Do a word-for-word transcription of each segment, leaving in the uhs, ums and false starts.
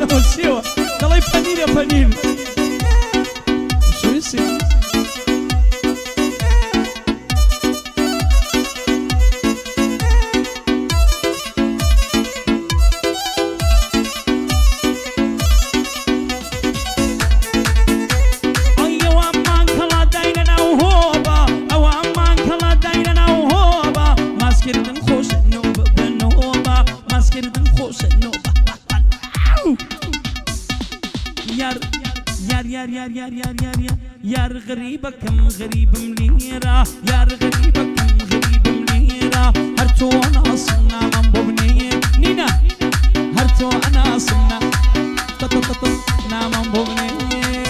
بۆچیەوە دەڵی پەنیرە پەنیر شویسی يار غريبكم غريب منيرة يار غريبكم غريب منيرة هرتو أنا صنا من ببنية نينا هرتو أنا صنا تتتتت نام ببنية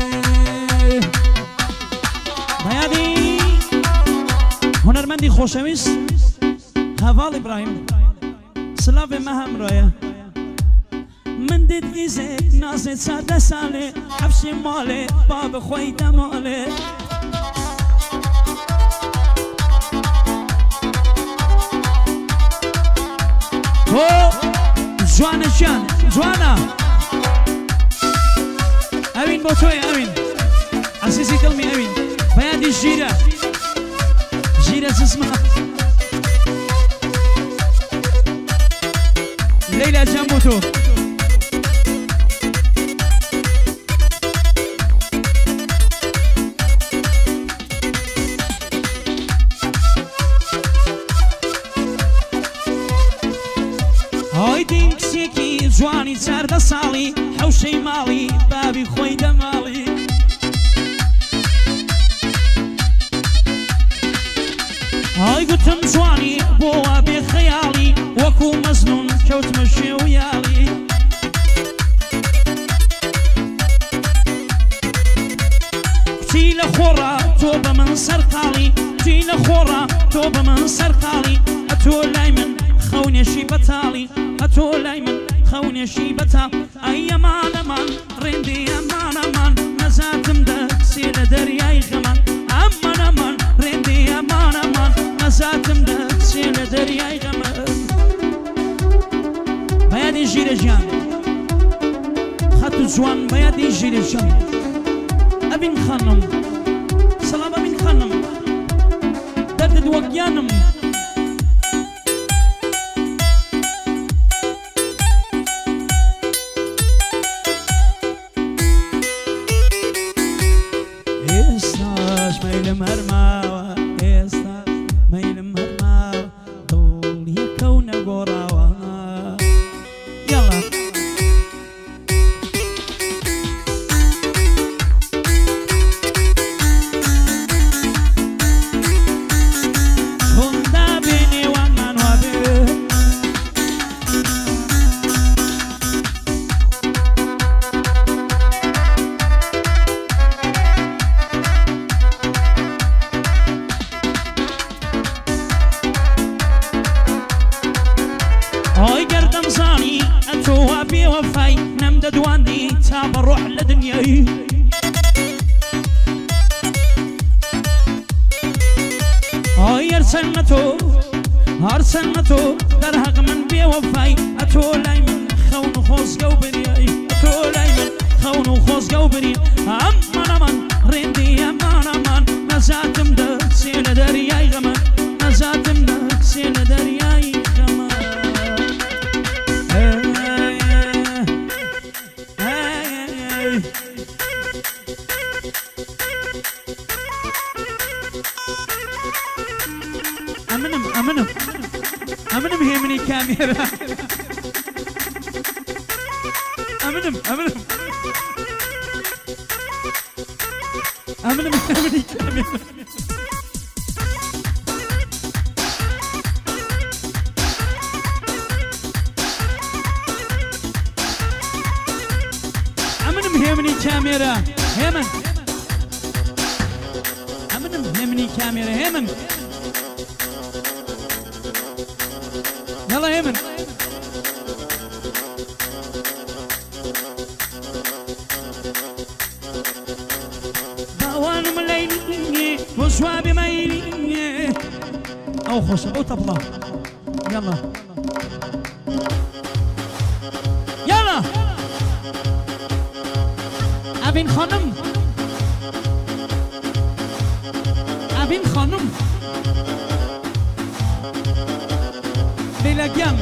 بيادي هنرمندي خوشويس هفال إبراهيم سلاف مهم رايا من دید گیزه نازد ساده ساله حبش ماله باب خوی دماله هو جوانه جان جوانا امین با توی امین عزیزی دلمی امین بیادی جیره جیره اسمها لیلا جنبو تو جوانی چارده ساڵی حوشەی ماڵی بابی خۆی دەماڵی های گوتم جوانی بۆوە بێ خەیاڵی وەکو مەزنون کەوتمە شێو یاڵی چی لە خۆڕە تۆ بە من سەرقاڵی چی لە خۆڕە تۆ بە من سەرقاڵی ئەتۆ لای من خەونێشی بەتاڵی ئەتۆ لای من خەونێشی بەتا ئەی ئەمانەمان ڕێندی ئەمانەمان نەزاتم دەچێ لە دەریای غەمان ئەمانەمان ڕێندی ئەمانەمان نەزاتم دەچێ لە دەریای غەمان بەیادی ژیرە ژیان خەت و جوان بەیادی ژیرە ژیان ئەبین خانم سەڵام ئەبین خانم دەردت وەک گیانم هرسنتو در حق من بی وفای اتو لای من خون خوزگو بری اتو لای من خون خوزگو بری امان امان رندی امان امان نزاتم ده سیل دریای غمان نزاتم ده سیل دریای غمان امنم امنم امنم هيمني كاميرا امنم امنم امنم هيمني كاميرا امنم هيمني كاميرا هيمن امنم هيمني كاميرا هيمن يلا هيمن باوان مليلي وصوابي ميلي او خوش او طبلة يلا يلا ئەبین خانم ئەبین خانم لێلەگیان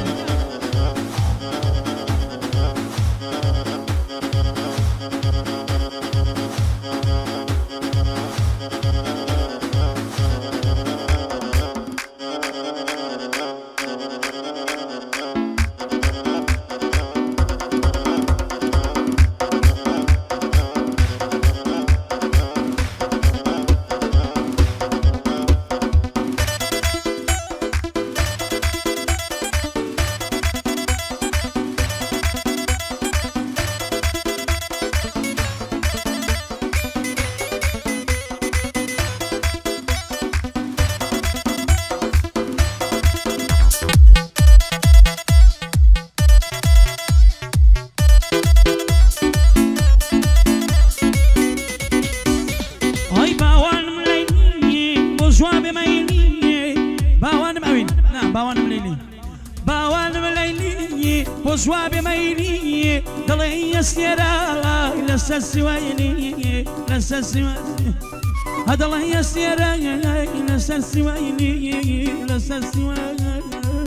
وجواب ميلي دلي يسيرا لسسويني لسسويني هذا الله يسيرا لسسويني لسسويني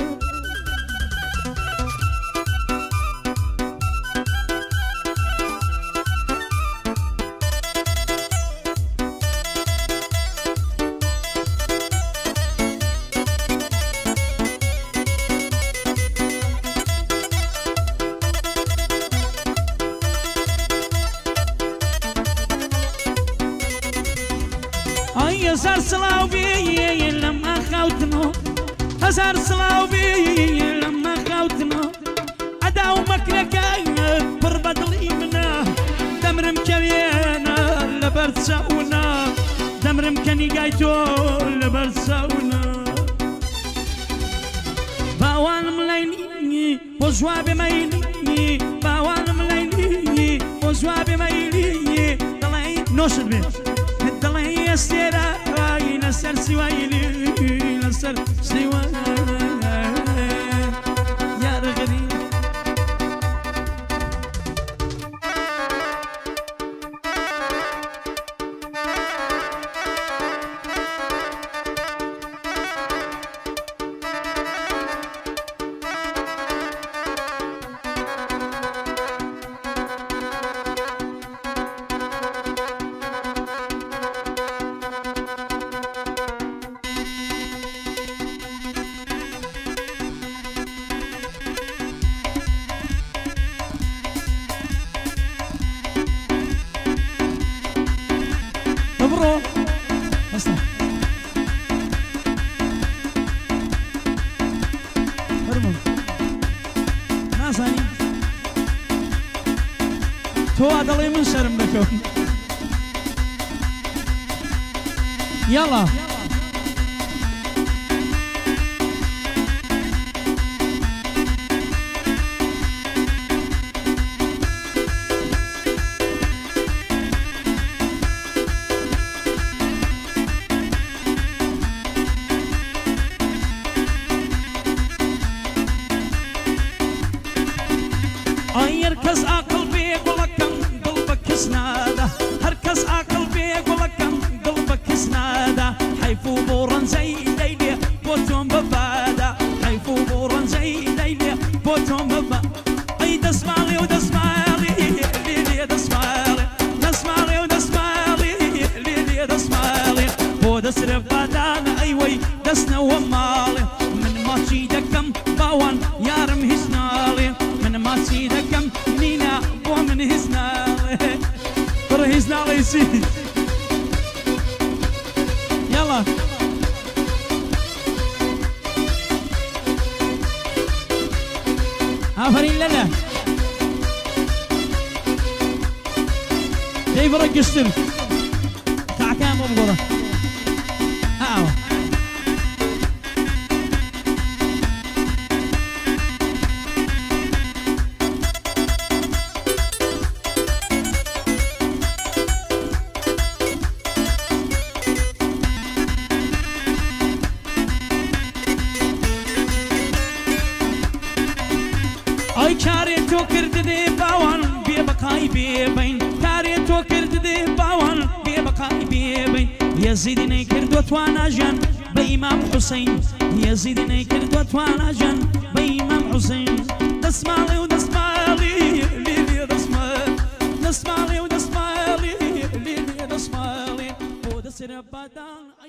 هزار صلاة بي لما خوتنا هزار صلاة بي لما خوتنا أداو مكرك بربدلي منا دمرم كبينا لبرساونا دمرم كني قايتو لبرساونا باوان ملايني وجواب مايلي باوان ملايني وجواب مايلي دلعي نوشد بي دلعي يسيرا نسر سوايلي نسر سوايلي يا رغدي تو عدلي من شرم بكون يلا هركز عقل بيك ولكن قلبك سناده هركز عقل بيك ولكن قلبك سناده حيفو بورن زي ليلي بوتهم ببادا حيفو بورن زي ليلي بوتهم ببادا اي دسمالي ودسمالي ليلي دسمالي دسمالي ودسمالي ليلي دسمالي ودسرف بادانا ايوي دسنا ومالي من ما تشيدكم باوان يارم هسنالي من ما تشيدكم نينا ومن هسنالي ترى هسنالي يصير يلا آفرین لله جاي برق السر تاع كام بقوله آه أي كاري تو كرد دي باوان بي بقاي بي بين كاري تو كرد يزيدي نيكردو توانا جان بإمام حسين يزيدي نيكردو توانا جان بإمام حسين دسمالي ودسمالي ليلي دسمالي دسمالي ودسمالي ليلي دسمالي ودسر بدان